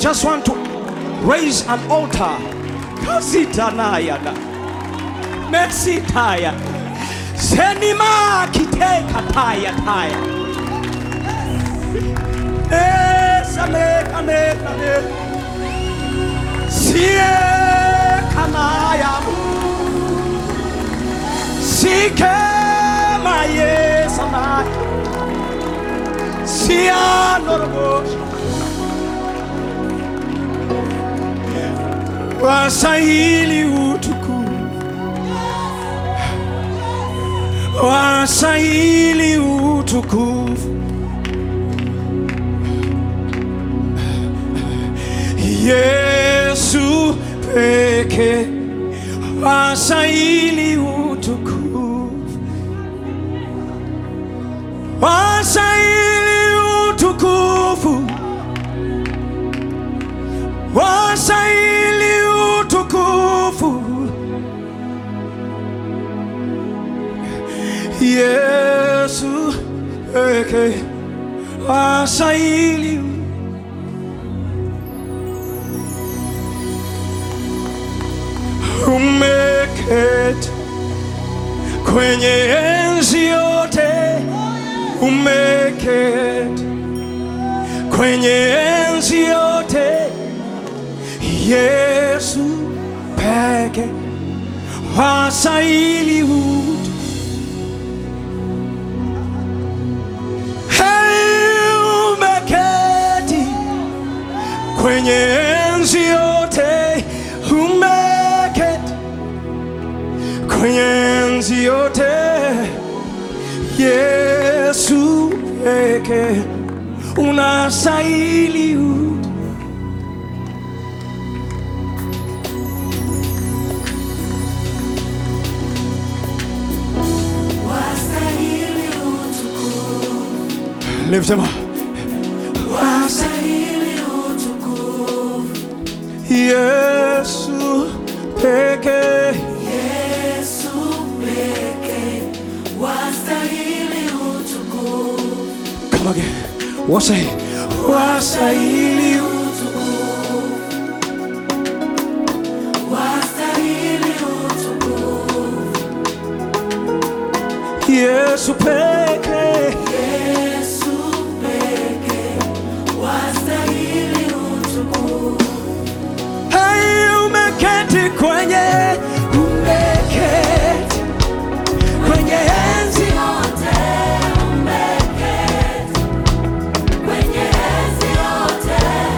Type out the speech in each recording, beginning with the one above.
just want to raise an altar. Kasitanayana. Mesitaya. Senima kite kataya taya. Esale kane kane. Sie kanaya. Sike maye sana. Sia norbo. Wasahili utukufu, wasahili utukufu. Yesu peke wasahili utukufu, wasahili utukufu, wasahili utukufu. Yesu peke wasahili. Umeketi kwenye enzi yote, umeketi kwenye enzi yote. Yesu peke wasahili utukufu. Hey, umeketi kwenye enzi yote, umeketi kwenye enzi yote. Yesu peke unastahili utukufu. Lift him up. Wasahili utukufu. Yesu peke. Yesu peke wasahili utukufu. Come again. Wasahili. Wasahili utukufu. Wasahili utukufu. Yesu peke. Kwenye umeketi kwenye enzi yote, umeketi kwenye enzi yote.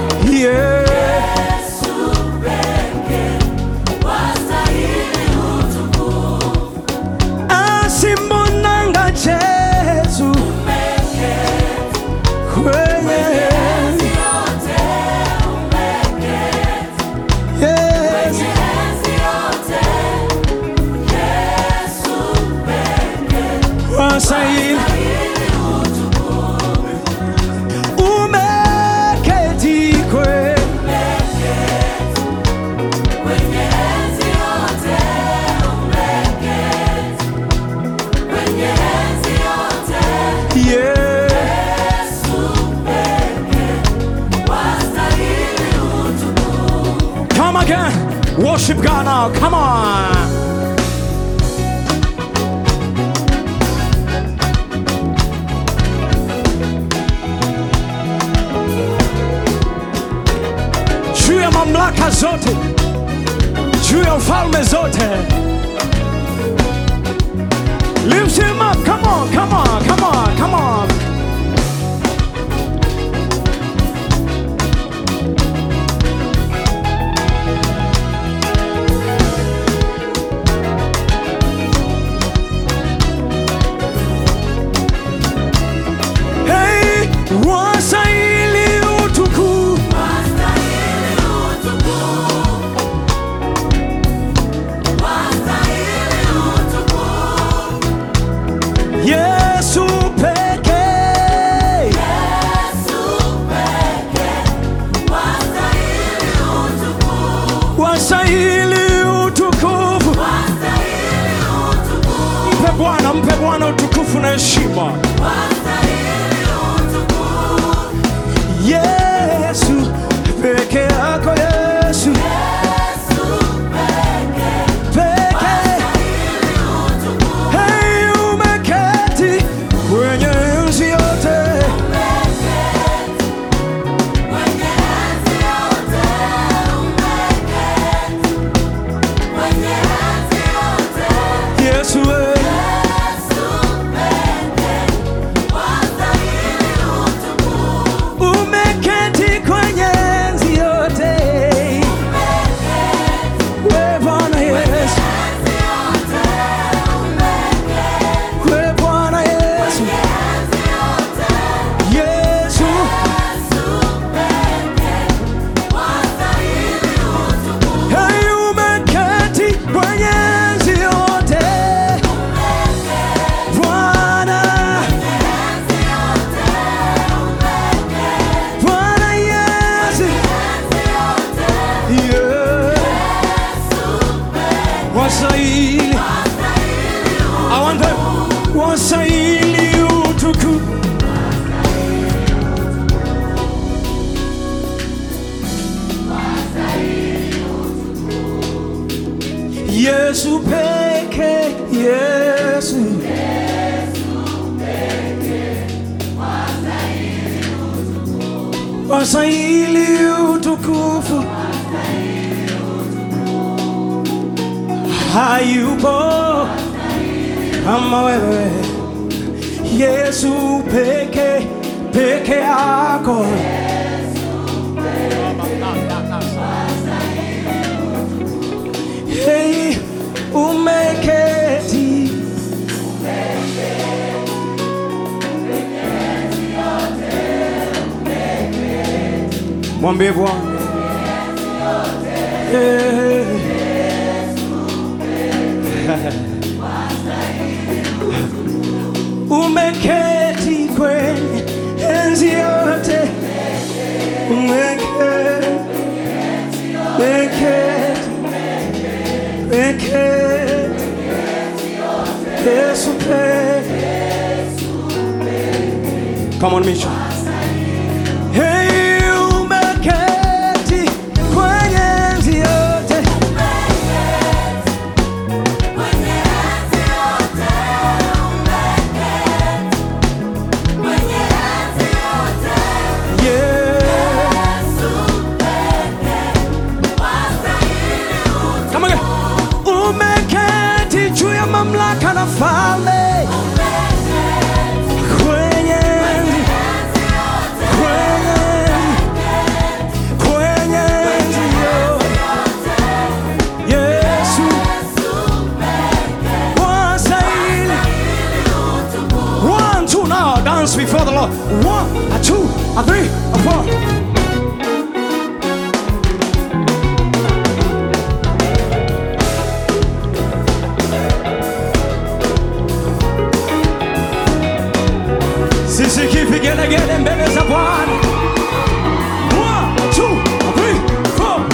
Yesu peke wasahili utukufu. Asimbonanga Yesu umeketi kwenye enzi yote, umeketi wasahili umeketi kwenye enzi yote, umeketi kwenye enzi yote. Yesu peke wasahili utukufu. Come again, worship God now, come on. Juu ya mamlaka zote, juu ya ufalme zote. Lift him up, come on, come on, come on, come on. Hey, wasahili utukufu. Wasahili utukufu. Wasahili utukufu. Yesu peke. Yesu peke wasahili utukufu. Wasahili utukufu. Wasahili utukufu. Mpe Bwana utukufu na heshima. Wasahili utukufu. Yesu peke Yesu peke, Yesu wastahili utukufu, hayupo kama wewe. Yesu peke, peke yako. Hey, umeketi mwambie Bwana. Hey. Umeketi kwenye enzi yote, umeketi, Yesu peke. Come on, Misha. Hey, umeketi kwenye enzi yote, umeketi juu ya mamlaka na falme, kwenye enzi yote. Yesu wastahili. 1, 2, now dance before the Lord. 1, 2, 3, 4. Sisi kivigelegele mbele za Bwana. 1, 2, 3, 4.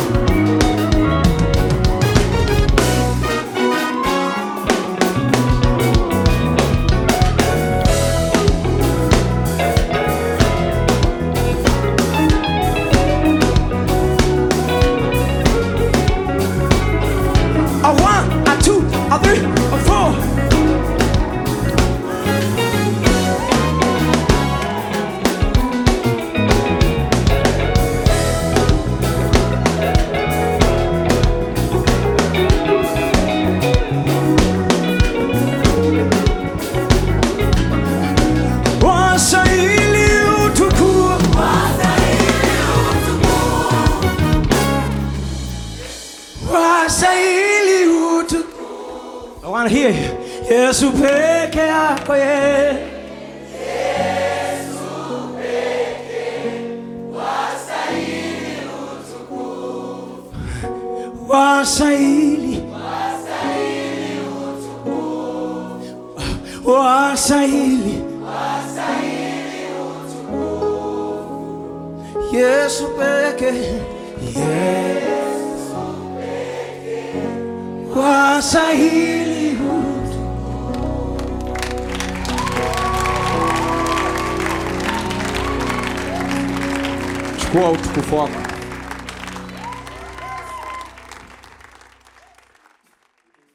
A 1, a 2, a 3, a 4. I want to hear you. Yesu peke yako, Yesu peke wastahili utukufu, wastahili utukufu, wastahili utukufu. Yesu peke, wastahili utukufu. Chukua utukufu wako.